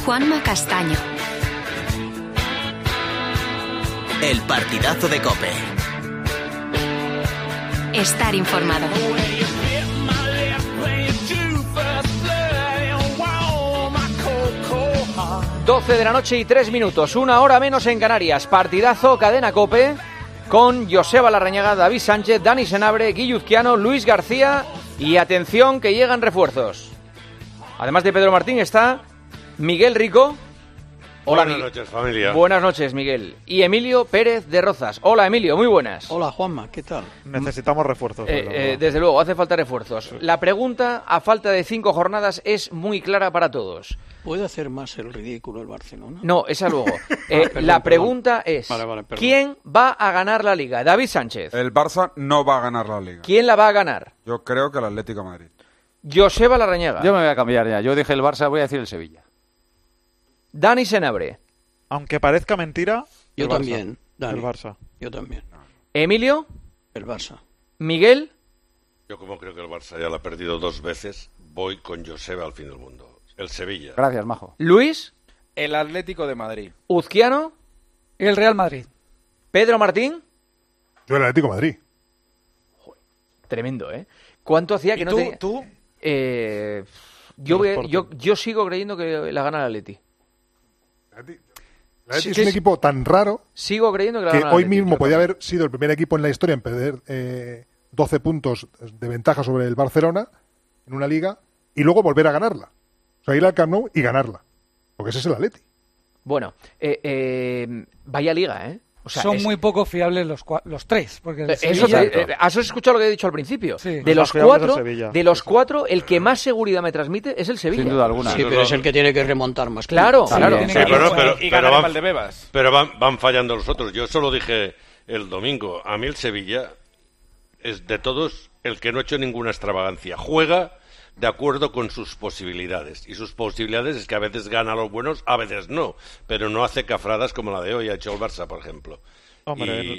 Juanma Castaño. El partidazo de COPE. Estar informado. 12 de la noche y 3 minutos, 1 hora menos en Canarias. Partidazo, cadena COPE, con Joseba Larrañaga, David Sánchez, Dani Senabre, Guilluzquiano, Luis García y atención que llegan refuerzos. Además de Pedro Martín está Miguel Rico. Hola, buenas noches, familia. Buenas noches, Miguel. Y Emilio Pérez de Rozas. Hola, Emilio, muy buenas. Hola, Juanma, ¿qué tal? Necesitamos refuerzos. Desde luego, hace falta refuerzos. La pregunta, a falta de 5 jornadas, es muy clara para todos. ¿Puede hacer más el ridículo el Barcelona? No, esa luego. La pregunta es, ¿quién va a ganar la Liga? David Sánchez. El Barça no va a ganar la Liga. ¿Quién la va a ganar? Yo creo que el Atlético de Madrid. Joseba Larrañaga. Yo me voy a cambiar ya. Yo dije el Barça, voy a decir el Sevilla. Dani Senabre. Aunque parezca mentira, yo también. El Barça. Yo también. Emilio. El Barça. Miguel. Yo como creo que el Barça ya lo ha perdido 2 veces, voy con Joseba al fin del mundo. El Sevilla. Gracias, Majo. Luis. El Atlético de Madrid. Uzquiano. El Real Madrid. Pedro Martín. Yo el Atlético de Madrid. Joder, tremendo, ¿eh? ¿Cuánto hacía que no tenía? ¿Tú? Yo sigo creyendo que la gana el Atleti. El Atleti es un equipo tan raro sigo creyendo que, que hoy mismo podía haber sido el primer equipo en la historia en perder 12 puntos de ventaja sobre el Barcelona en una liga y luego volver a ganarla. O sea, ir al Camp Nou y ganarla. Porque ese es el Atleti. Bueno, vaya liga, ¿eh? O sea, son muy poco fiables los tres. Porque ¿has escuchado lo que he dicho al principio? Sí. De los cuatro, el que más seguridad me transmite es el Sevilla. Sin duda alguna. Sí, pero es el que tiene que remontar más. Claro. Sí, pero van fallando los otros. Yo solo dije el domingo, a mí el Sevilla es de todos el que no ha hecho ninguna extravagancia. Juega de acuerdo con sus posibilidades. Y sus posibilidades es que a veces gana a los buenos, a veces no. Pero no hace cafradas como la de hoy ha hecho el Barça, por ejemplo. Hombre,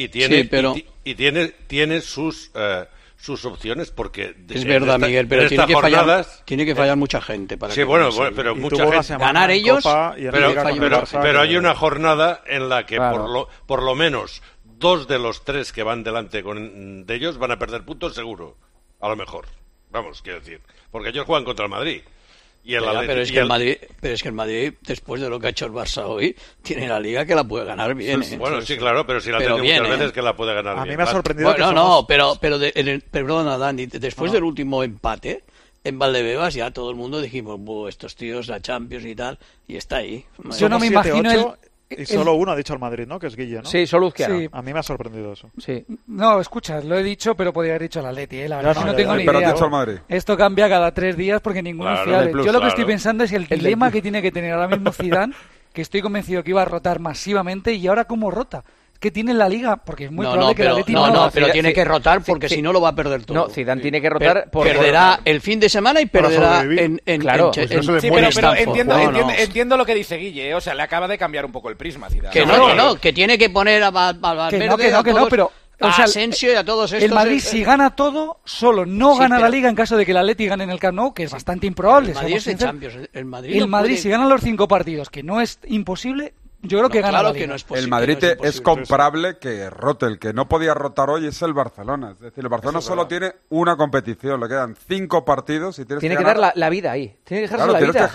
tiene sus opciones porque... Es verdad, Miguel, pero tiene que fallar mucha gente para sí, pero mucha gente... Ganar ellos... Pero hay una jornada en la que por lo menos 2 de los 3 que van delante de ellos van a perder puntos seguro. A lo mejor. Vamos, quiero decir, porque ellos juegan contra el Madrid. Y el Atlético, pero es que el Madrid, después de lo que ha hecho el Barça hoy, tiene la Liga que la puede ganar bien. Bueno, sí, claro, pero si la tiene muchas veces que la puede ganar bien. A mí me ha sorprendido perdona, Dani, después del último empate en Valdebebas ya todo el mundo dijimos, estos tíos, la Champions y tal, y está ahí. Yo no me imagino Y solo uno ha dicho el Madrid, ¿no? Que es Guille, ¿no? Sí, solo Uzquiano. Sí. A mí me ha sorprendido eso. Sí. No, escucha, lo he dicho, pero podría haber dicho el Atleti, la verdad. No tengo ni pero idea. Has dicho el Madrid. Esto cambia cada 3 días porque ninguno es fiable. Yo lo que estoy pensando es el dilema que tiene que tener ahora mismo Zidane, que estoy convencido que iba a rotar masivamente, y ahora cómo rota. Que tiene la Liga, porque es muy probable que el Atleti pero tiene que rotar porque si no lo va a perder todo. No, Zidane tiene que rotar perderá el fin de semana y perderá claro. Pero entiendo lo que dice Guille, o sea, le acaba de cambiar un poco el prisma Zidane. Que tiene que poner a Valverde, pero a Asensio y a todos estos. El Madrid si gana todo, solo no gana la Liga en caso de que el Atleti gane en el Camp Nou, que es bastante improbable. El Madrid es de Champions. El Madrid si gana los 5 partidos, que no es imposible, yo creo que gana la Liga. Que no es posible, el Madrid es comparable que rote. El que no podía rotar hoy es el Barcelona. Es decir, el Barcelona solo tiene una competición. Le quedan 5 partidos y tiene que dar la vida ahí. Tiene que dejarse la vida.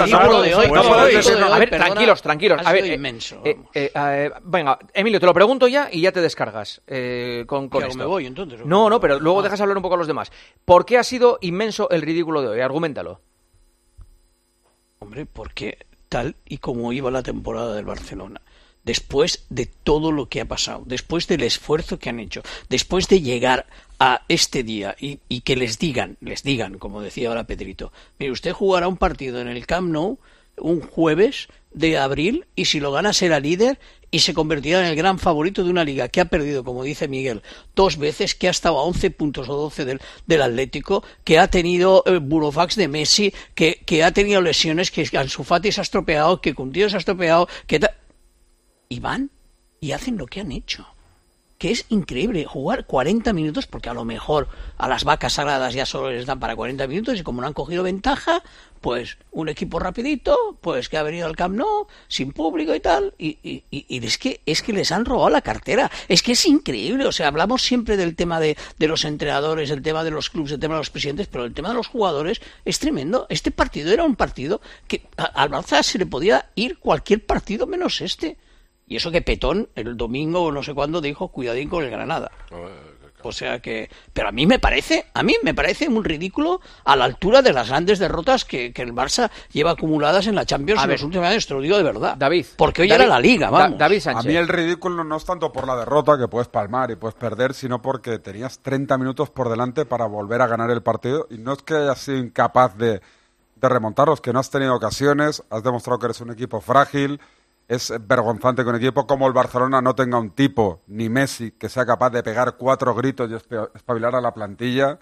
A ver, tranquilos. A ver, venga, Emilio, te lo pregunto ya y ya te descargas con esto. Me voy, entonces. No, pero luego dejas hablar un poco a los demás. ¿Por qué ha sido inmenso el ridículo de hoy? Arguméntalo. Hombre, porque tal y como iba la temporada del Barcelona, después de todo lo que ha pasado, después del esfuerzo que han hecho, después de llegar a este día y que les digan, como decía ahora Pedrito, mire, usted jugará un partido en el Camp Nou un jueves de abril y si lo gana será líder y se convertirá en el gran favorito de una liga que ha perdido, como dice Miguel, 2 veces, que ha estado a 11 puntos o 12 del Atlético, que ha tenido burofax de Messi, que ha tenido lesiones, que Ansu Fati se ha estropeado, que Coutinho se ha estropeado, y van y hacen lo que han hecho. que es increíble jugar 40 minutos, porque a lo mejor a las vacas sagradas ya solo les dan para 40 minutos y como no han cogido ventaja, pues un equipo rapidito, pues que ha venido al Camp Nou, sin público y tal, y es que les han robado la cartera. Es que es increíble, o sea, hablamos siempre del tema de los entrenadores, el tema de los clubes, el tema de los presidentes, pero el tema de los jugadores es tremendo. Este partido era un partido que al Barça se le podía ir cualquier partido menos este. Y eso que Petón el domingo o no sé cuándo dijo cuidadín con el Granada. O sea que... Pero a mí me parece un ridículo a la altura de las grandes derrotas que el Barça lleva acumuladas en la Champions en los últimos años, te lo digo de verdad. David. Porque hoy era la Liga, vamos. David Sánchez. A mí el ridículo no es tanto por la derrota, que puedes palmar y puedes perder, sino porque tenías 30 minutos por delante para volver a ganar el partido y no es que hayas sido incapaz de remontarlos, que no has tenido ocasiones, has demostrado que eres un equipo frágil. Es vergonzante que un equipo como el Barcelona no tenga un tipo, ni Messi, que sea capaz de pegar 4 gritos y espabilar a la plantilla.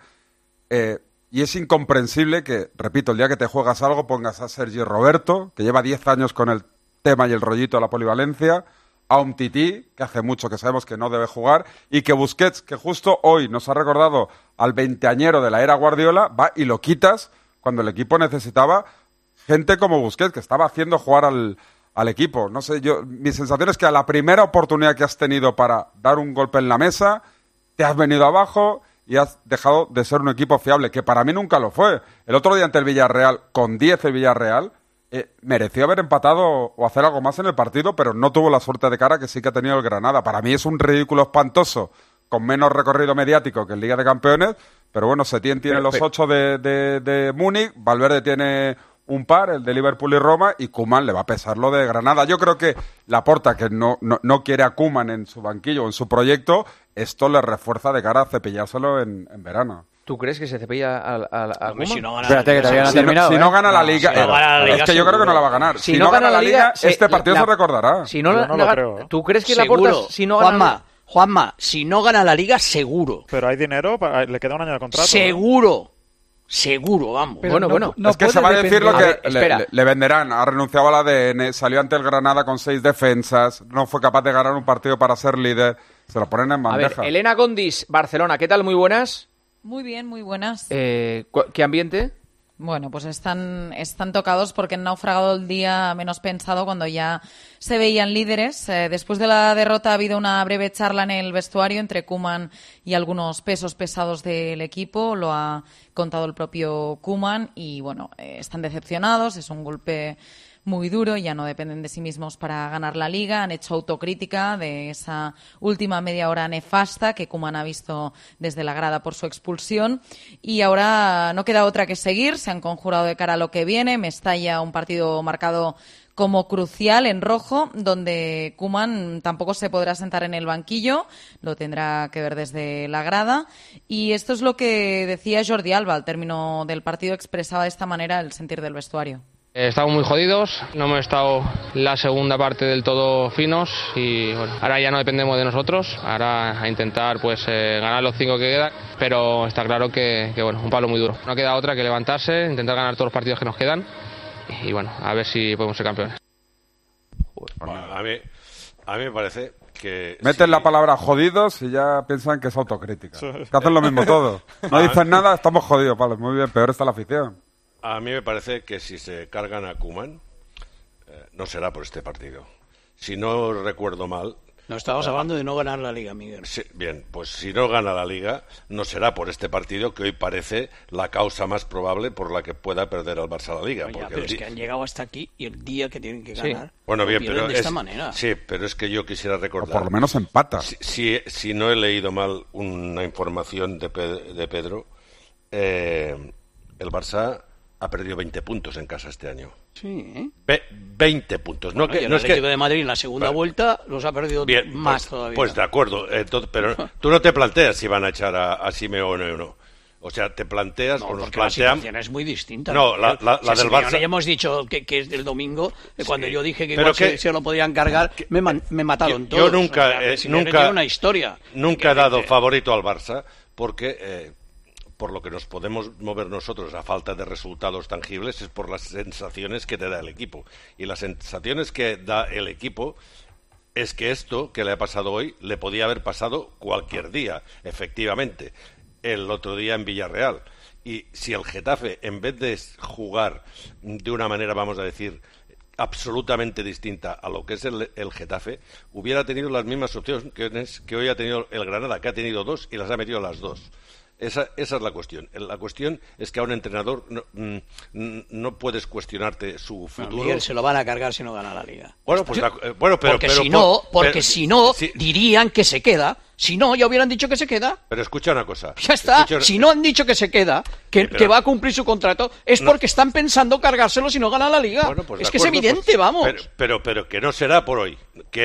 Y es incomprensible que, repito, el día que te juegas algo pongas a Sergi Roberto, que lleva 10 años con el tema y el rollito de la polivalencia, a Umtiti, que hace mucho que sabemos que no debe jugar, y que Busquets, que justo hoy nos ha recordado al veinteañero de la era Guardiola, va y lo quitas cuando el equipo necesitaba gente como Busquets, que estaba haciendo jugar al equipo. No sé, mi sensación es que a la primera oportunidad que has tenido para dar un golpe en la mesa, te has venido abajo y has dejado de ser un equipo fiable, que para mí nunca lo fue. El otro día ante el Villarreal, con 10 el Villarreal, mereció haber empatado o hacer algo más en el partido, pero no tuvo la suerte de cara que sí que ha tenido el Granada. Para mí es un ridículo espantoso, con menos recorrido mediático que en Liga de Campeones, pero bueno, Setién tiene los 8 de Múnich, Valverde tiene un par, el de Liverpool y Roma, y Koeman le va a pesar lo de Granada. Yo creo que Laporta, que no quiere a Koeman en su banquillo o en su proyecto, esto le refuerza de cara a cepillárselo en verano. ¿Tú crees que se cepilla a Koeman? Si no gana Espérate, que todavía no ha terminado. Si no gana la Liga, es que yo creo que no la va a ganar. Si no gana la Liga, este partido se recordará. Si no Yo no lo creo. ¿Tú crees que seguro. Laporta, si no gana Juanma, si no gana la Liga, seguro. Pero hay dinero, le queda un año de contrato. Seguro, vamos. Pero bueno. No es que se va a decir lo que espera. le venderán. Ha renunciado al ADN, salió ante el Granada con 6 defensas, no fue capaz de ganar un partido para ser líder. Se lo ponen en bandeja. A ver, Elena Gondis, Barcelona, ¿qué tal? Muy buenas. Muy bien, muy buenas. ¿Qué ambiente? Bueno, pues están tocados porque han naufragado el día menos pensado cuando ya se veían líderes. Después de la derrota ha habido una breve charla en el vestuario entre Koeman y algunos pesos pesados del equipo. Lo ha contado el propio Koeman y, bueno, están decepcionados. Es un golpe muy duro, ya no dependen de sí mismos para ganar la Liga. Han hecho autocrítica de esa última media hora nefasta que Koeman ha visto desde la grada por su expulsión. Y ahora no queda otra que seguir. Se han conjurado de cara a lo que viene. Mestalla, un partido marcado como crucial en rojo, donde Koeman tampoco se podrá sentar en el banquillo, lo tendrá que ver desde la grada. Y esto es lo que decía Jordi Alba al término del partido, expresaba de esta manera el sentir del vestuario. Estamos muy jodidos, no hemos estado la segunda parte del todo finos y bueno, ahora ya no dependemos de nosotros, ahora a intentar ganar los 5 que quedan, pero está claro que bueno, un palo muy duro. No queda otra que levantarse, intentar ganar todos los partidos que nos quedan y bueno, a ver si podemos ser campeones. A mí me parece que... Meten la palabra jodidos y ya piensan que es autocrítica. Que hacen lo mismo todo. No dicen nada, estamos jodidos, vale, muy bien, peor está la afición. A mí me parece que si se cargan a Koeman, no será por este partido. Si no recuerdo mal... No estamos hablando de no ganar la Liga, Miguel. Sí, bien, pues si no gana la Liga, no será por este partido, que hoy parece la causa más probable por la que pueda perder al Barça la Liga. Oye, pero es que han llegado hasta aquí y el día que tienen que ganar... Bueno, bien, pero de esta manera. Sí, pero es que yo quisiera recordar... O por lo menos empata. Si no he leído mal una información de Pedro, el Barça ha perdido 20 puntos en casa este año. Sí, 20 puntos. Bueno, el Atlético de Madrid en la segunda vuelta los ha perdido más todavía. Pues de acuerdo, pero tú no te planteas si van a echar a Simeone o no. O sea, te planteas o nos plantean... la situación es muy distinta. No, la del Barça... Ya hemos dicho que es del domingo, cuando yo dije que se lo podían cargar, me mataron todos. Yo nunca tiene una historia. Nunca he dado favorito al Barça, porque... por lo que nos podemos mover nosotros a falta de resultados tangibles es por las sensaciones que te da el equipo. Y las sensaciones que da el equipo es que esto que le ha pasado hoy le podía haber pasado cualquier día, efectivamente, el otro día en Villarreal. Y si el Getafe, en vez de jugar de una manera, vamos a decir, absolutamente distinta a lo que es el Getafe, hubiera tenido las mismas opciones que hoy ha tenido el Granada, que ha tenido 2 y las ha metido las 2. Esa es la cuestión. La cuestión es que a un entrenador no puedes cuestionarte su futuro. Miguel, se lo van a cargar si no gana la Liga. Bueno, pues porque si no, dirían que se queda. Si no, ya hubieran dicho que se queda. Pero escucha una cosa. Ya está. Si no han dicho que se queda, que va a cumplir su contrato, es porque están pensando cargárselo si no gana la Liga. Bueno, pues es que es evidente, vamos. Pero que no será por hoy.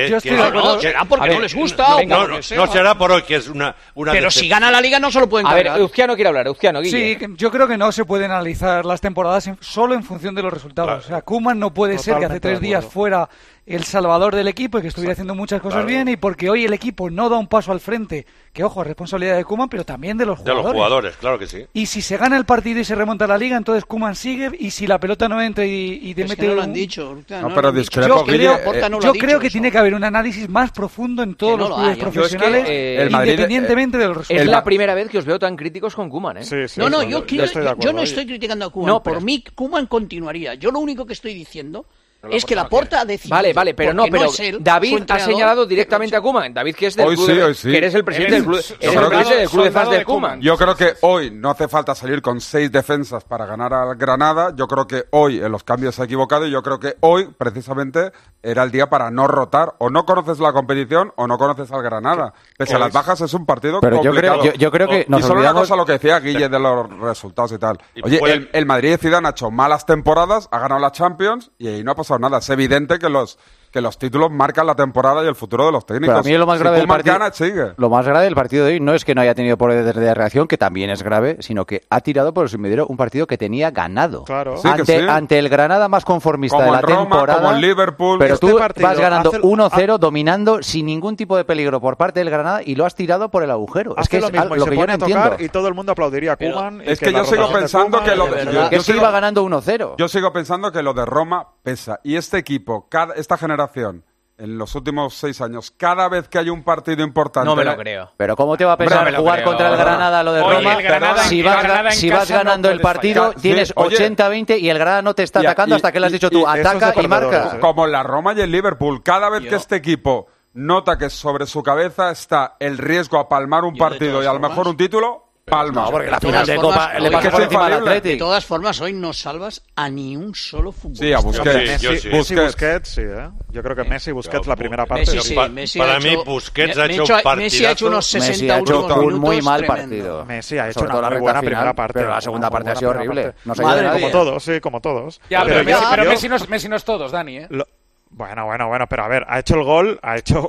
Será porque no les gusta. No será por hoy, que es una pero si gana la Liga no se lo pueden cargar. A ver, Euskiano quiere hablar. Euskiano, Guille. Sí, yo creo que no se pueden analizar las temporadas solo en función de los resultados. Claro. O sea, Koeman no puede ser que hace 3 días fuera el salvador del equipo y que estuviera haciendo muchas cosas bien, y porque hoy el equipo no da un paso al frente, que ojo, es responsabilidad de Koeman, pero también de los jugadores. De los jugadores, claro que sí. Y si se gana el partido y se remonta la Liga, entonces Koeman sigue, y si la pelota no entra y te mete... no lo han dicho. Pero discrepo, yo creo que tiene que haber un análisis más profundo en todos los clubes profesionales, independientemente de los resultados. Es la primera vez que os veo tan críticos con Koeman, ¿eh? Sí, yo no estoy criticando a Koeman. Por mí, Koeman continuaría. Yo lo único que estoy diciendo es que Laporta ha decidido. Vale, pero David ha señalado directamente a Koeman. David, que es del club, que eres el presidente del club de fans de Koeman. Yo creo que hoy no hace falta salir con 6 defensas para ganar al Granada. Yo creo que hoy en los cambios se ha equivocado, y yo creo que hoy precisamente era el día para no rotar. O no conoces la competición o no conoces al Granada. Pese a las bajas, es un partido complicado. Yo creo que y solo una cosa, lo que decía Guille de los resultados y tal. Oye, el Madrid de Zidane ha hecho malas temporadas, ha ganado la Champions y ahí no ha pasado nada. Es evidente que los títulos marcan la temporada y el futuro de los técnicos. Pero a mí lo más grave del partido, sigue. Lo más grave del partido de hoy no es que no haya tenido poder de reacción, que también es grave, sino que ha tirado por el sumidero un partido que tenía ganado. Claro. Ante el Granada más conformista como de la Roma, temporada. Como en Liverpool. Pero tú vas ganando 1-0, dominando sin ningún tipo de peligro por parte del Granada, y lo has tirado por el agujero. Es que es lo mismo, lo que yo no entiendo. Y todo el mundo aplaudiría a Koeman. Es que yo sigo pensando que yo iba ganando 1-0. Yo sigo pensando que lo de Roma pesa. Y este equipo, esta generación, en los últimos 6 años, cada vez que hay un partido importante... No me lo creo. Pero ¿cómo te va a pesar jugar contra el Granada lo de Roma? Si vas ganando el partido, tienes 80-20 y el Granada no te está atacando hasta que le has dicho tú, ataca y marca. Como la Roma y el Liverpool, cada vez que este equipo nota que sobre su cabeza está el riesgo a palmar un partido y a lo mejor un título... Palma. No, porque la final de Copa le pasa por encima al Atlético. De todas formas, hoy no salvas a ni un solo futbolista. Sí, a Busquets. Busquets, sí, ¿eh? Yo creo que Messi y Busquets la primera parte. Para mí, Busquets ha hecho un partidazo. Messi ha hecho unos 60 un muy mal partido. Messi ha hecho una muy buena primera parte. Pero la segunda parte ha sido horrible. No sé como todos, sí, como todos. Pero Messi no es todos, Dani, ¿eh? Bueno, pero a ver, ha hecho el gol,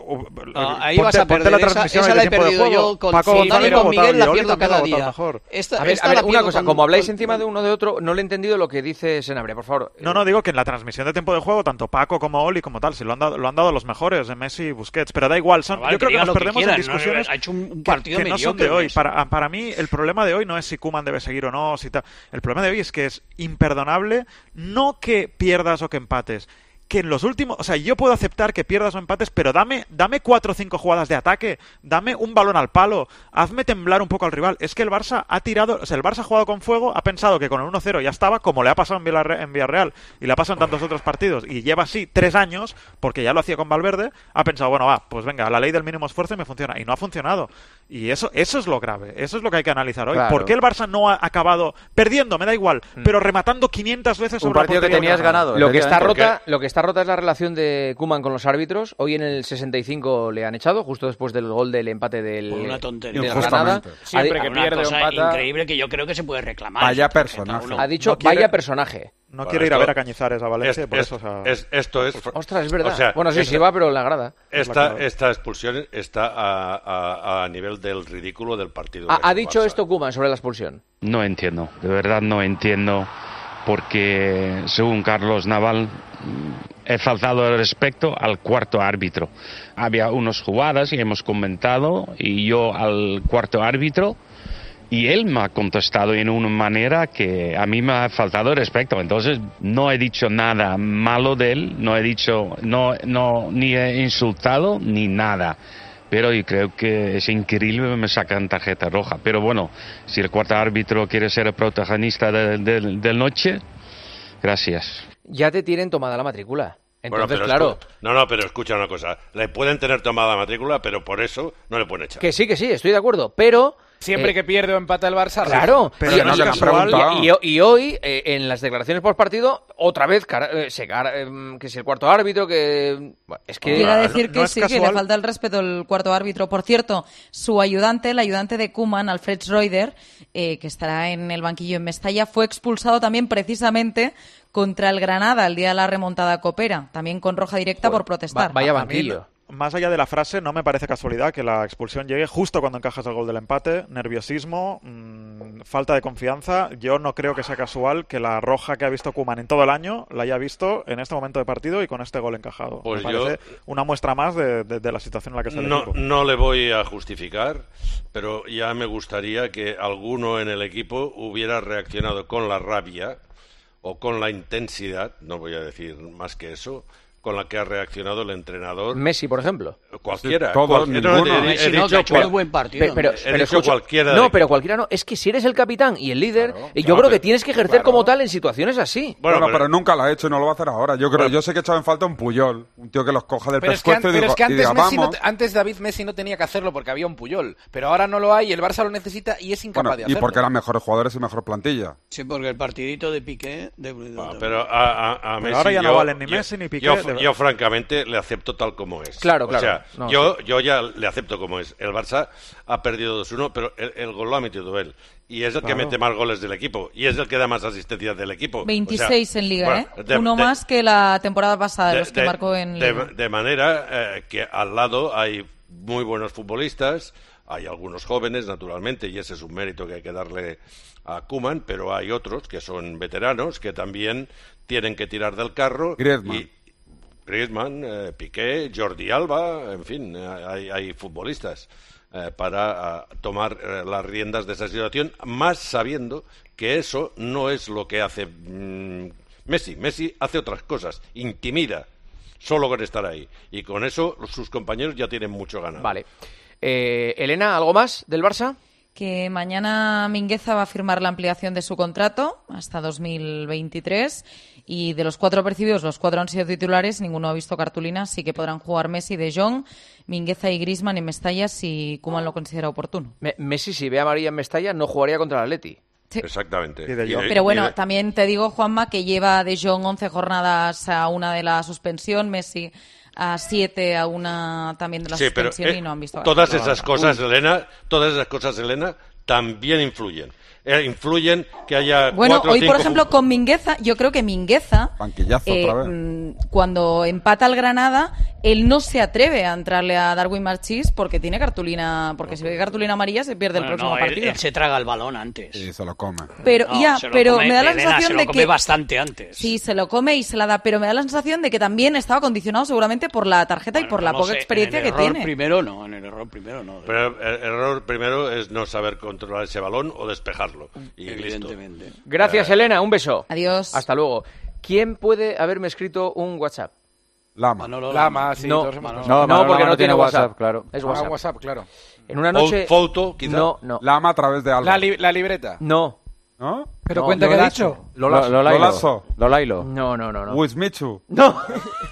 ahí vas a perder, la transmisión esa la he perdido yo con Dani y con Miguel, la pierdo cada día. A ver, una cosa, como habláis encima de uno de otro, no le he entendido lo que dice Senabre, por favor. No, digo que en la transmisión de tiempo de juego, tanto Paco como Oli como tal, lo han dado los mejores, Messi y Busquets, pero da igual, yo creo que nos perdemos en discusiones ha hecho un partido que no son de hoy. Para mí, el problema de hoy no es si Koeman debe seguir o no, el problema de hoy es que es imperdonable, no que pierdas o que empates, que en los últimos, o sea, yo puedo aceptar que pierdas o empates, pero dame 4 o 5 jugadas de ataque, dame un balón al palo, hazme temblar un poco al rival. Es que el Barça ha tirado, o sea, el Barça ha jugado con fuego, ha pensado que con el 1-0 ya estaba, como le ha pasado en Villarreal y le ha pasado en tantos otros partidos, y lleva así 3 años, porque ya lo hacía con Valverde, ha pensado, bueno, pues venga, la ley del mínimo esfuerzo me funciona, y no ha funcionado. Y eso es lo grave, eso es lo que hay que analizar hoy. Claro. ¿Por qué el Barça no ha acabado perdiendo? Me da igual, pero rematando 500 veces sobre un partido que tenías ganado. Lo que está rota es la relación de Koeman con los árbitros. Hoy en el 65 le han echado, justo después del gol del empate del una tontería. Del Granada. Siempre que pierde un empata. Increíble que yo creo que se puede reclamar. Vaya personaje. Ha dicho vaya personaje. No quiere ir a ver a Cañizares a Valencia, por eso. Esto es... Ostras, es verdad. O sea, bueno, sí va, pero en la grada. Esta expulsión está a nivel del ridículo del partido. ¿Ha dicho esto Koeman sobre la expulsión? No entiendo, de verdad no entiendo, porque según Carlos Naval he faltado el respeto al cuarto árbitro. Había unas jugadas y hemos comentado, y yo al cuarto árbitro Y él me ha contestado en una manera que a mí me ha faltado respeto. Entonces no he dicho nada malo de él, no he dicho, ni he insultado ni nada. Pero yo creo que es increíble, me sacan tarjeta roja. Pero bueno, si el cuarto árbitro quiere ser el protagonista del noche, gracias. Ya te tienen tomada la matrícula. Entonces, bueno, claro. Pero escucha una cosa. Le pueden tener tomada la matrícula, pero por eso no le pueden echar. Que sí, estoy de acuerdo. Pero siempre que pierde o empata el Barça. Claro, pero no es casual. Y hoy, en las declaraciones post partido, otra vez que si el cuarto árbitro, que es que quiero decir que no es sí, casual. que le falta el respeto al cuarto árbitro. Por cierto, su ayudante, el ayudante de Koeman, Alfred Schreuder, que estará en el banquillo en Mestalla, fue expulsado también precisamente contra el Granada el día de la remontada copera, también con roja directa por protestar. Vaya banquillo. Más allá de la frase, no me parece casualidad que la expulsión llegue justo cuando encajas el gol del empate. Nerviosismo, falta de confianza. Yo no creo que sea casual que la roja que ha visto Koeman en todo el año la haya visto en este momento de partido y con este gol encajado. Pues me parece una muestra más de la situación en la que está el equipo. No le voy a justificar, pero ya me gustaría que alguno en el equipo hubiera reaccionado con la rabia o con la intensidad, no voy a decir más que eso, con la que ha reaccionado el entrenador. Messi, por ejemplo. Cualquiera. Messi no, que ha hecho un buen partido. Pero cualquiera. No, pero cualquiera no. Es que si eres el capitán y el líder, yo creo que tienes que ejercer como tal en situaciones así. Bueno, pero nunca lo ha hecho y no lo va a hacer ahora. Yo sé que he echado en falta un Puyol, un tío que los coja del pescuezo y diga, vamos. Antes David Messi no tenía que hacerlo porque había un Puyol, pero ahora no lo hay y el Barça lo necesita y es incapaz de hacerlo. Y porque eran mejores jugadores y mejor plantilla. Sí, porque el partidito de Piqué... Pero a Messi... ahora ya no valen ni Messi ni Piqué. Yo francamente le acepto tal como es. Claro. O sea, yo ya le acepto como es. El Barça ha perdido 2-1, pero el gol lo ha metido él. Y es el que mete más goles del equipo. Y es el que da más asistencias del equipo. 26 en Liga, uno más que la temporada pasada, los que marcó en Liga. De manera que al lado hay muy buenos futbolistas, hay algunos jóvenes, naturalmente, y ese es un mérito que hay que darle a Koeman, pero hay otros que son veteranos, que también tienen que tirar del carro. Griezmann, Piqué, Jordi Alba, en fin, hay futbolistas para tomar las riendas de esa situación, más sabiendo que eso no es lo que hace Messi. Messi hace otras cosas, intimida solo con estar ahí, y con eso sus compañeros ya tienen mucho ganado. Vale. Elena, ¿algo más del Barça? Que mañana Mingueza va a firmar la ampliación de su contrato hasta 2023 y de los 4 percibidos, los 4 han sido titulares, ninguno ha visto cartulina, sí que podrán jugar Messi, De Jong, Mingueza y Griezmann en Mestalla si Koeman lo considera oportuno. Messi, si ve a amarilla en Mestalla, no jugaría contra el Atleti. Sí. Exactamente. Pero bueno, también te digo, Juanma, que lleva De Jong 11 jornadas a una de la suspensión, Messi a 7 a una también de la suspensión y no han visto todas esas cosas, Elena, también influyen. Influyen que haya bueno, 4 o 5 hoy por ejemplo con Mingueza, yo creo que Mingueza cuando empata al Granada, él no se atreve a entrarle a Darwin Machís porque tiene cartulina, porque si ve cartulina amarilla se pierde el próximo partido. Él se traga el balón antes. Sí, se lo come. Pero me da la sensación de que se lo come bastante antes. Sí, se lo come y se la da, pero me da la sensación de que también estaba condicionado seguramente por la tarjeta y por la poca experiencia que tiene. En el error primero no. Pero el error primero es no saber controlar ese balón o despejarlo. Y evidentemente. Listo. Gracias, Elena. Un beso. Adiós. Hasta luego. ¿Quién puede haberme escrito un WhatsApp? Lama, sí. No, porque no tiene WhatsApp, claro. Es WhatsApp, claro. En una noche... Foto, quizá. No. Lama a través de algo. La libreta. No. ¿No? ¿Pero cuenta qué ha dicho? Lolailo. No. Wismichu. No.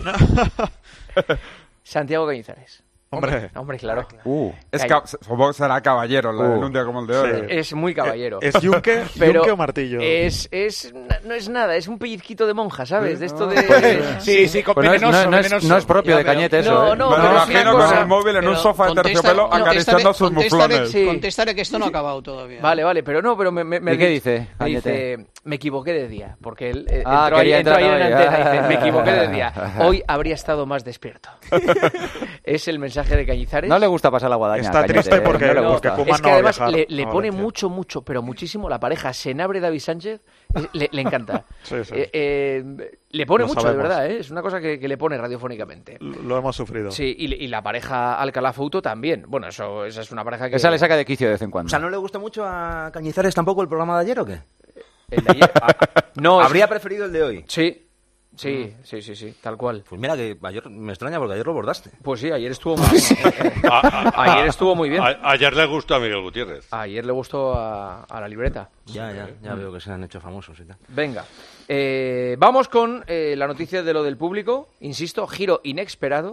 Santiago Cañizares. Hombre, claro. Supongo que será caballero en un día como el de hoy. Sí. Es muy caballero. ¿Es yunque o martillo? No es nada, es un pellizquito de monja, ¿sabes? De esto de... Sí, con pues venenoso. No es propio de Cañete eso. Me imagino con el móvil en un sofá de terciopelo acariciando sus muflones. Contestaré que esto no ha acabado todavía. Vale, pero ¿Y qué dice? Me dice, me equivoqué de día, porque él entró ahí en antena y dice, me equivoqué de día. Hoy habría estado más despierto. Es el mensaje de Cañizares. No le gusta pasar la guadaña. Está triste porque Koeman es que no además va a le pone mucho, pero muchísimo la pareja Senabre-David Sánchez. Le encanta. Sí. Le pone Lo mucho, sabemos. de verdad, ¿eh? Es una cosa que le pone radiofónicamente. Lo hemos sufrido. Sí, y la pareja Alcalá-Fouto también. Bueno, esa es una pareja que... Esa le saca de quicio de vez en cuando. O sea, ¿no le gusta mucho a Cañizares tampoco el programa de ayer o qué? El de ayer... no, ¿Habría preferido el de hoy? Sí, tal cual. Pues mira que ayer me extraña porque ayer lo bordaste. Pues sí, ayer estuvo muy bien. Ayer estuvo muy bien. Ayer le gustó a Miguel Gutiérrez. Ayer le gustó a la libreta. Ya veo que se han hecho famosos y tal. Venga, vamos con la noticia de lo del público. Insisto, giro inesperado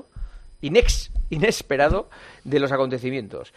de los acontecimientos.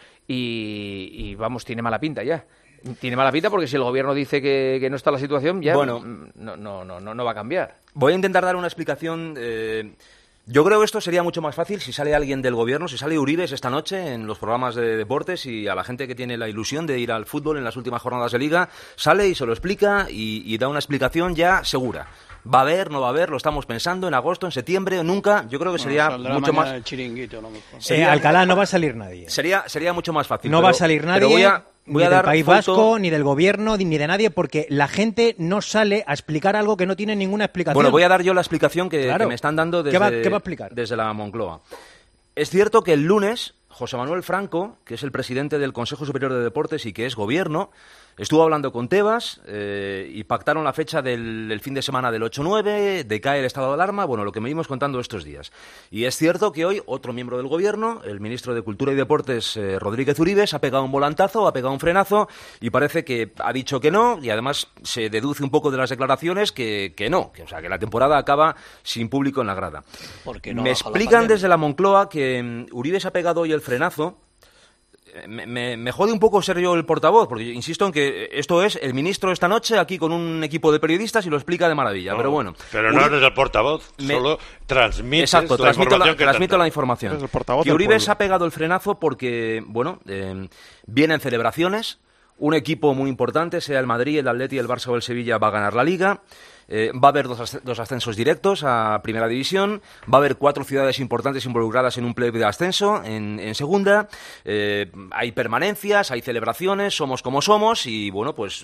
Y vamos, tiene mala pinta ya. Tiene mala pinta porque si el gobierno dice que no está la situación, ya no va a cambiar. Voy a intentar dar una explicación. Yo creo que esto sería mucho más fácil si sale alguien del gobierno, si sale Uribes esta noche en los programas de deportes y a la gente que tiene la ilusión de ir al fútbol en las últimas jornadas de Liga, sale y se lo explica y da una explicación ya segura. ¿Va a haber, no va a haber? Lo estamos pensando en agosto, en septiembre, nunca. Yo creo que sería mucho más... El chiringuito, no Alcalá, no va a salir nadie. Sería mucho más fácil. No va a salir nadie, voy ni a del dar País foto... Vasco, ni del gobierno, ni de nadie, porque la gente no sale a explicar algo que no tiene ninguna explicación. Bueno, voy a dar yo la explicación que Claro. me están dando desde, ¿Qué va a explicar? desde la Moncloa. Es cierto que el lunes José Manuel Franco, que es el presidente del Consejo Superior de Deportes y que es gobierno, estuvo hablando con Tebas y pactaron la fecha del fin de semana del 8-9, decae el estado de alarma, bueno, lo que me vimos contando estos días. Y es cierto que hoy otro miembro del gobierno, el ministro de Cultura y Deportes, Rodríguez Uribes, ha pegado un volantazo, ha pegado un frenazo y parece que ha dicho que no, y además se deduce un poco de las declaraciones que no, o sea, que la temporada acaba sin público en la grada. No me explican desde la Moncloa que Uribes ha pegado hoy el frenazo. Me jode un poco ser yo el portavoz, porque insisto en que esto es el ministro esta noche aquí con un equipo de periodistas y lo explica de maravilla, pero bueno. Pero no eres el portavoz, solo transmites Exacto, la información que transmito te la dan. información. Es el portavoz Que del Uribes pueblo. ha pegado el frenazo porque, bueno, vienen celebraciones, un equipo muy importante, sea el Madrid, el Atleti, el Barça o el Sevilla, va a ganar la Liga. Va a haber dos ascensos directos a Primera División, va a haber 4 ciudades importantes involucradas en un play de ascenso en Segunda, hay permanencias, hay celebraciones, somos como somos y, bueno, pues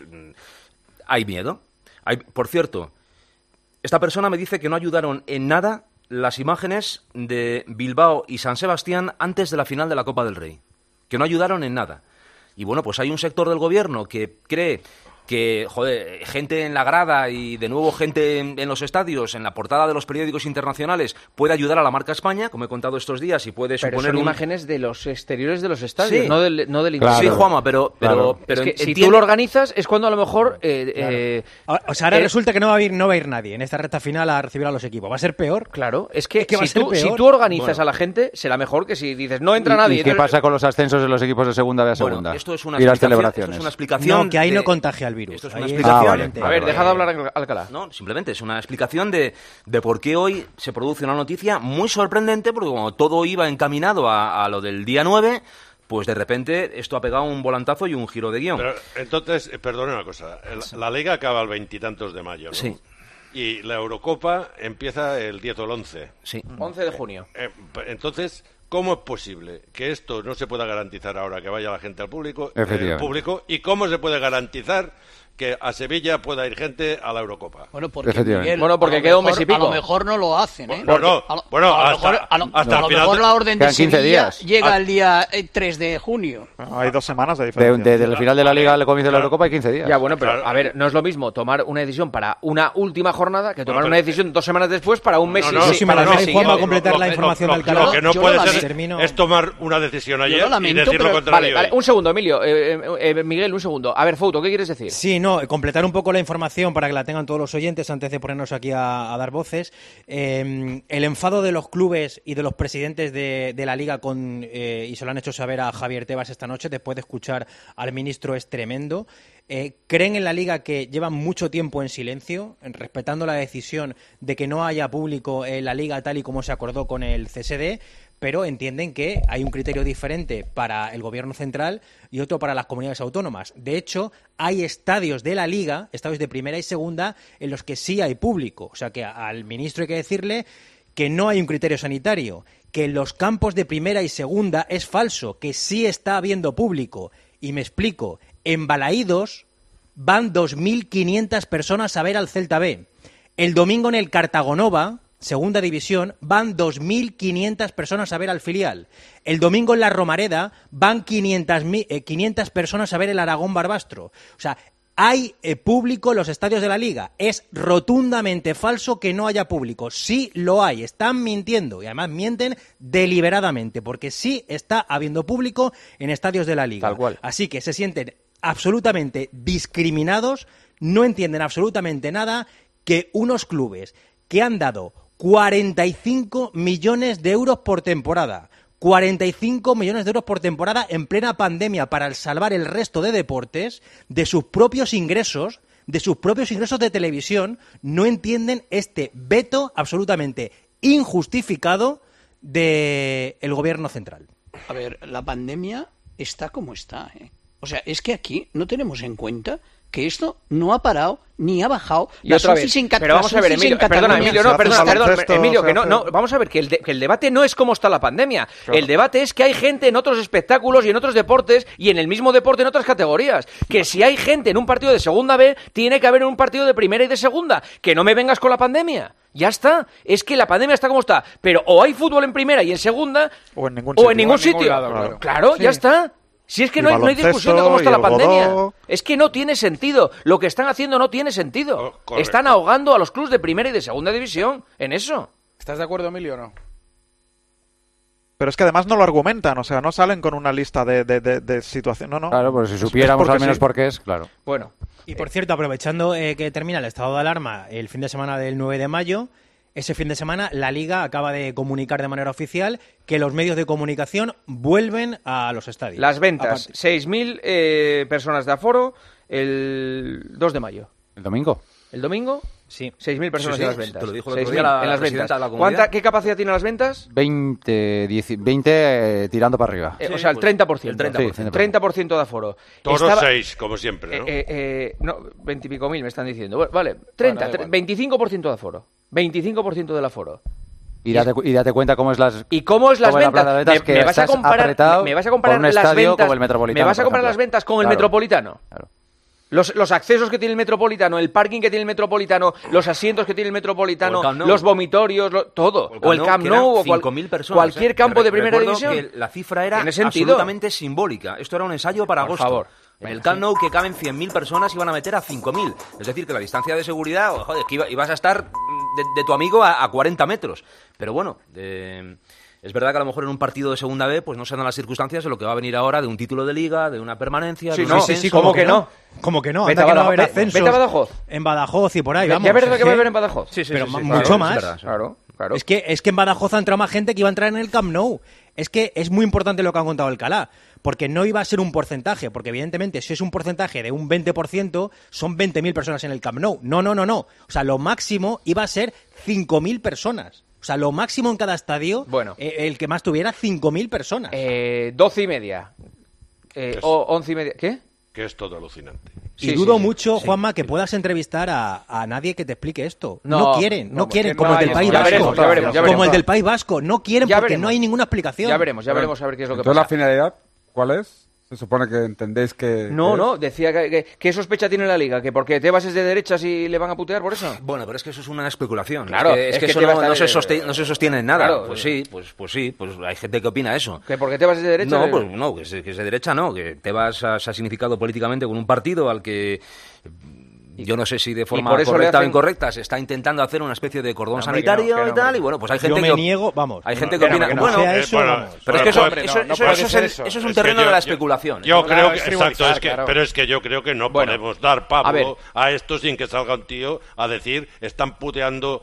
hay miedo. Por cierto, esta persona me dice que no ayudaron en nada las imágenes de Bilbao y San Sebastián antes de la final de la Copa del Rey, que no ayudaron en nada. Y, bueno, pues hay un sector del gobierno que cree que, joder, gente en la grada y de nuevo gente en los estadios, en la portada de los periódicos internacionales, puede ayudar a la marca España, como he contado estos días, y puede Pero suponer son imanes de los exteriores de los estadios, Sí. no del interior. Claro. Sí, Juanma, pero es que si tú lo organizas es cuando a lo mejor... O sea, ahora resulta que no va a ir nadie en esta recta final a recibir a los equipos. ¿Va a ser peor? Claro, es que, va a ser peor. si tú organizas a la gente, será mejor que si dices no entra nadie. ¿Y qué pasa con los ascensos de los equipos de segunda B a segunda? Bueno, esto es una y las explicación- celebraciones. esto es una explicación No, que ahí de- no contagia el virus. Esto es Ahí una es explicación. vale, A ver, deja de hablar Alcalá. No, simplemente es una explicación de por qué hoy se produce una noticia muy sorprendente, porque como todo iba encaminado a lo del día 9, pues de repente esto ha pegado un volantazo y un giro de guión. Pero entonces, perdone una cosa, la Liga acaba el 20 de mayo, ¿no? Sí. Y la Eurocopa empieza el 10 o el 11. Sí. 11 de junio. Entonces, ¿cómo es posible que esto no se pueda garantizar ahora que vaya la gente al público? Efectivamente. ¿Y cómo se puede garantizar que a Sevilla pueda ir gente a la Eurocopa? Bueno, porque Efectivamente. Miguel, Bueno, porque a lo queda un mejor- mes y pico. A lo mejor no lo hacen, ¿eh? Bueno, hasta a el lo final mejor de- la orden de Quedan 15 Sevilla días. llega el día 3 de junio. Hay 2 semanas de diferencia. Del final de la Liga al comienzo de la Eurocopa hay 15 días. Ya, bueno, pero Claro. a ver, no es lo mismo tomar una decisión para una última jornada que tomar una decisión 2 semanas después para un mes. sí, me la dejo, Juan, va a completar la información del canal. Lo que no Yo puede lo ser termino. es tomar una decisión ayer lo lamento, y decir lo pero- contrario. Vale, hoy. un segundo, Emilio. Miguel, un segundo. A ver, Fouto, ¿qué quieres decir? Sí, no, completar un poco la información para que la tengan todos los oyentes antes de ponernos aquí a dar voces. El enfado de los clubes y de los presidentes de la Liga y se lo han hecho saber a Javier Tebas esta noche después de escuchar al ministro es tremendo. ¿Creen en la Liga que llevan mucho tiempo en silencio, respetando la decisión de que no haya público en la Liga tal y como se acordó con el CSD? Pero entienden que hay un criterio diferente para el gobierno central y otro para las comunidades autónomas. De hecho, hay estadios de la Liga, estadios de primera y segunda, en los que sí hay público. O sea que al ministro hay que decirle que no hay un criterio sanitario, que en los campos de primera y segunda es falso, que sí está habiendo público. Y me explico, en Balaídos van 2.500 personas a ver al Celta B. El domingo en el Cartagonova, segunda división, van 2.500 personas a ver al filial. El domingo en la Romareda van 500 personas a ver el Aragón Barbastro. O sea, hay público en los estadios de la Liga. Es rotundamente falso que no haya público. Sí lo hay. Están mintiendo. Y además mienten deliberadamente, porque sí está habiendo público en estadios de la Liga. Tal cual. Así que se sienten absolutamente discriminados, no entienden absolutamente nada, que unos clubes que han dado 45 millones de euros por temporada. 45 millones de euros por temporada en plena pandemia para salvar el resto de deportes de sus propios ingresos de televisión, no entienden este veto absolutamente injustificado del gobierno central. A ver, la pandemia está como está, ¿eh? O sea, es que aquí no tenemos en cuenta que esto no ha parado ni ha bajado. Y otra vez, pero vamos a ver, Emilio, Emilio, que no, vamos a ver, que el debate no es cómo está la pandemia. Claro. El debate es que hay gente en otros espectáculos y en otros deportes y en el mismo deporte en otras categorías. Que si hay gente en un partido de segunda B, tiene que haber en un partido de primera y de segunda. Que no me vengas con la pandemia. Ya está. Es que la pandemia está como está. Pero o hay fútbol en primera y en segunda, o en ningún sitio. Lado, claro, sí. Ya está. Si es que no hay discusión de cómo está la pandemia. Es que no tiene sentido. Lo que están haciendo no tiene sentido. Están ahogando a los clubes de primera y de segunda división en eso. ¿Estás de acuerdo, Emilio, o no? Pero es que además no lo argumentan, o sea, no salen con una lista de situación. No. Claro, pues si supiéramos al menos por qué es, claro. Bueno. Y por cierto, aprovechando que termina el estado de alarma el fin de semana del 9 de mayo, ese fin de semana la Liga acaba de comunicar de manera oficial que los medios de comunicación vuelven a los estadios. Las ventas, 6.000 personas de aforo el 2 de mayo. ¿El domingo? ¿El domingo? Sí. 6.000 personas en las ventas. Te lo dijo el otro día la presidenta de la comunidad. ¿Qué capacidad tienen las ventas? 20 tirando para arriba. O sea, el 30%. El 30%. Sí, 30% de aforo. Todos 6, como siempre, ¿no? No, 20 y pico mil me están diciendo. Bueno, vale, 25% de aforo. 25% del aforo. Y date cuenta cómo es las ventas. Me vas a comparar las ventas. Me vas a comparar las ventas con el Metropolitano. Claro. Los accesos que tiene el Metropolitano, el parking que tiene el Metropolitano, los asientos que tiene el Metropolitano, los vomitorios, todo. O el Camp Nou, o cualquier campo de primera división. Que la cifra era absolutamente simbólica. Esto era un ensayo para agosto. Favor. En el Camp Nou, que caben 100.000 personas, iban a meter a 5.000. Es decir, que la distancia de seguridad, joder, que ibas a estar de tu amigo a 40 metros. Pero bueno, es verdad que a lo mejor en un partido de segunda B pues no se dan las circunstancias de lo que va a venir ahora, de un título de liga, de una permanencia. Sí, ¿cómo que no? ¿Cómo que no? Vete a Badajoz. En Badajoz y por ahí, vamos. ¿Ya verdad que va a haber en Badajoz? Sí, pero mucho más. Claro. Es que en Badajoz ha entrado más gente que iba a entrar en el Camp Nou. Es que es muy importante lo que han contado Alcalá, porque no iba a ser un porcentaje, porque evidentemente si es un porcentaje de un 20%, son 20.000 personas en el Camp Nou. No. O sea, lo máximo iba a ser 5.000 personas. O sea, lo máximo en cada estadio, el que más tuviera 5.000 personas. 12:30. O 11:30. ¿Qué? Que es todo alucinante. Y dudo mucho, Juanma, que puedas entrevistar a nadie que te explique esto. No quieren, como el del País Vasco. Como el del País Vasco. No quieren porque no hay ninguna explicación. Ya veremos a ver qué es lo que pasa. Entonces, ¿la finalidad cuál es? Se supone que entendéis que... No, decía que ¿qué sospecha tiene la Liga? ¿Que porque Tebas es de derechas y le van a putear por eso? Bueno, pero es que eso es una especulación. Claro, es que eso no se sostiene en nada. Claro, pues sí, hay gente que opina eso. ¿Que porque Tebas es de derechas? No, que es de derecha no, que Tebas se ha significado políticamente con un partido al que Yo no sé si de forma correcta o incorrecta se está intentando hacer una especie de cordón sanitario y tal, y bueno, pues hay gente que... Yo me niego, vamos. Hay gente que opina... Bueno, pero es que eso es un terreno de la especulación. Yo creo que... Exacto, pero es que yo creo que no podemos dar Pablo a esto sin que salga un tío a decir están puteando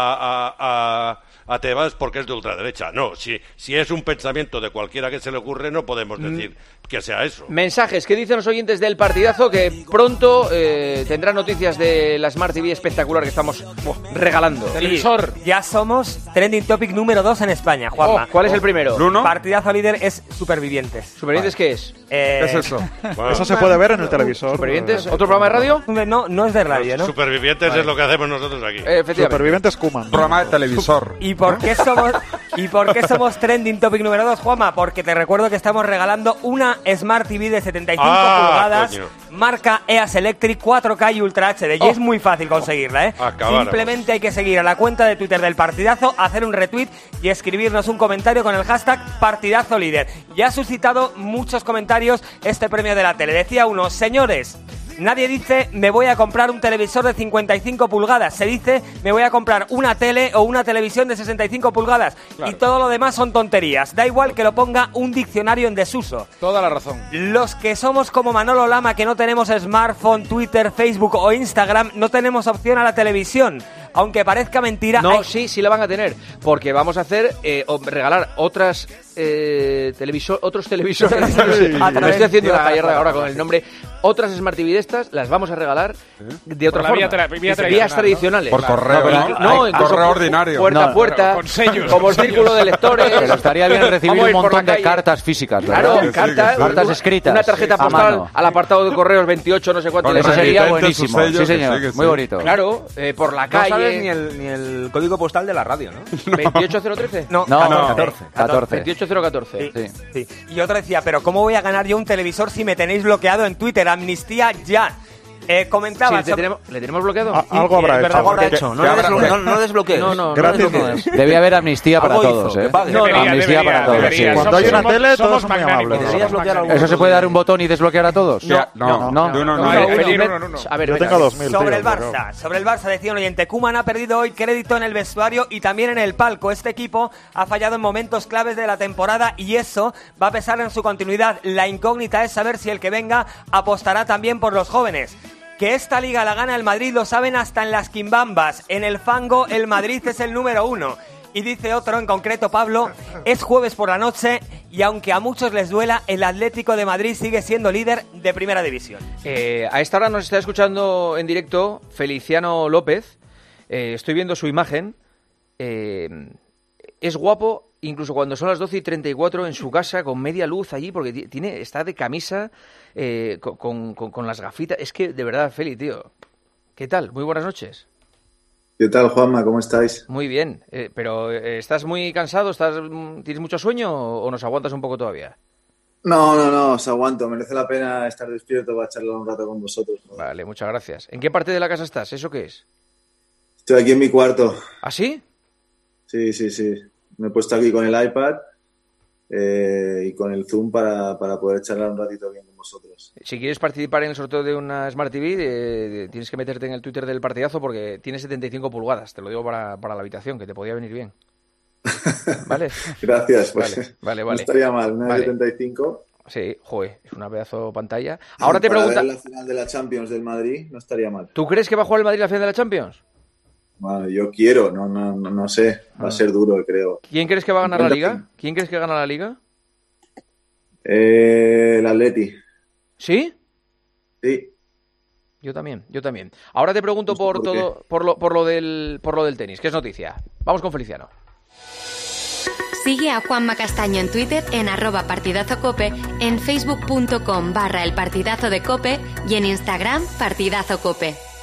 a Tebas porque es de ultraderecha. No, si es un pensamiento de cualquiera que se le ocurre, no podemos decir que sea eso. Mensajes que dicen los oyentes del partidazo, que pronto tendrán noticias de la Smart TV espectacular que estamos regalando. Televisor. Ya somos trending topic número 2 en España, Juanma. ¿Cuál es el primero? ¿Bruno? Partidazo líder es Supervivientes. ¿Supervivientes qué es? ¿Qué es eso? Bueno. Eso se puede ver en el televisor. ¿Supervivientes? ¿Otro programa de radio? No es de radio, ¿no? Supervivientes es lo que hacemos nosotros aquí. Supervivientes Koeman. Programa de televisor. ¿Y por qué somos trending topic número 2, Juanma? Porque te recuerdo que estamos regalando una Smart TV de 75 pulgadas, coño. Marca EAS Electric 4K y Ultra HD. Y es muy fácil conseguirla, ¿eh? Simplemente hay que seguir a la cuenta de Twitter del Partidazo, hacer un retweet y escribirnos un comentario con el hashtag Partidazo Líder. Ya ha suscitado muchos comentarios este premio de la tele. Decía uno, señores, nadie dice me voy a comprar un televisor de 55 pulgadas. Se dice me voy a comprar una tele o una televisión de 65 pulgadas. Claro. Y todo lo demás son tonterías. Da igual que lo ponga un diccionario en desuso. Toda la razón. Los que somos como Manolo Lama, que no tenemos smartphone, Twitter, Facebook o Instagram, no tenemos opción a la televisión. Aunque parezca mentira... No, sí la van a tener. Porque vamos a hacer, regalar otros televisores. Me estoy haciendo una gallarda ahora con el nombre. Otras Smart TV de estas las vamos a regalar de otra forma. Vías tradicionales. Por correo, ¿no? Correo ordinario. Puerta a puerta, con sellos. Como el círculo de lectores. Pero estaría bien recibir un montón de cartas físicas, ¿verdad? Claro, cartas escritas. Una tarjeta postal al apartado de correos 28, no sé cuánto. Eso sería buenísimo. Sí, señor. Muy bonito. Claro, por la calle. No sabes ni el código postal de la radio, ¿no? 28013. No, 14. 28014. Sí. Y otro decía, pero ¿cómo voy a ganar yo un televisor si me tenéis bloqueado en Twitter? Amnistía ya. Comentaba... Sí, ¿le tenemos bloqueado? Algo habrá hecho. No desbloquees. No. Debe haber amnistía para todos, ¿eh? Amnistía para todos. Cuando hay una tele, todos son muy amables. ¿Eso se puede dar un botón y desbloquear a todos? No. A ver, yo tengo 2000. Sobre el Barça decía un oyente, Koeman ha perdido hoy crédito en el vestuario y también en el palco. Este equipo ha fallado en momentos claves de la temporada y eso va a pesar en su continuidad. La incógnita es saber si el que venga apostará también por los jóvenes. Que esta liga la gana el Madrid lo saben hasta en las quimbambas. En el fango el Madrid es el número 1. Y dice otro, en concreto Pablo, es jueves por la noche y aunque a muchos les duela, el Atlético de Madrid sigue siendo líder de Primera División. A esta hora nos está escuchando en directo Feliciano López. Estoy viendo su imagen. Es guapo, incluso cuando son las 12:34 en su casa, con media luz allí, porque está de camisa, con las gafitas. Es que, de verdad, Feli, tío, ¿qué tal? Muy buenas noches. ¿Qué tal, Juanma? ¿Cómo estáis? Muy bien, pero ¿estás muy cansado? ¿Tienes mucho sueño o nos aguantas un poco todavía? No, os aguanto. Merece la pena estar despierto para charlar un rato con vosotros, ¿no? Vale, muchas gracias. ¿En qué parte de la casa estás? ¿Eso qué es? Estoy aquí en mi cuarto. ¿Ah, sí? Sí. Me he puesto aquí con el iPad y con el Zoom para poder charlar un ratito bien con vosotros. Si quieres participar en el sorteo de una Smart TV, tienes que meterte en el Twitter del Partidazo porque tiene 75 pulgadas. Te lo digo para la habitación, que te podía venir bien. ¿Vale? Gracias. Pues vale. No estaría mal, una 75. Sí, joder, es una pedazo de pantalla. Ahora te pregunto... Para ver la final de la Champions del Madrid no estaría mal. ¿Tú crees que va a jugar el Madrid la final de la Champions? Bueno, yo quiero, no sé. Va a ser duro, creo. ¿Quién crees que va a ganar la Liga? ¿Quién crees que gana la Liga? El Atleti. ¿Sí? Sí. Yo también. Ahora te pregunto por lo del tenis, que es noticia. Vamos con Feliciano. Sigue a Juanma Castaño en Twitter en @partidazocope, en facebook.com/elpartidazo de Cope y en Instagram Partidazo Cope.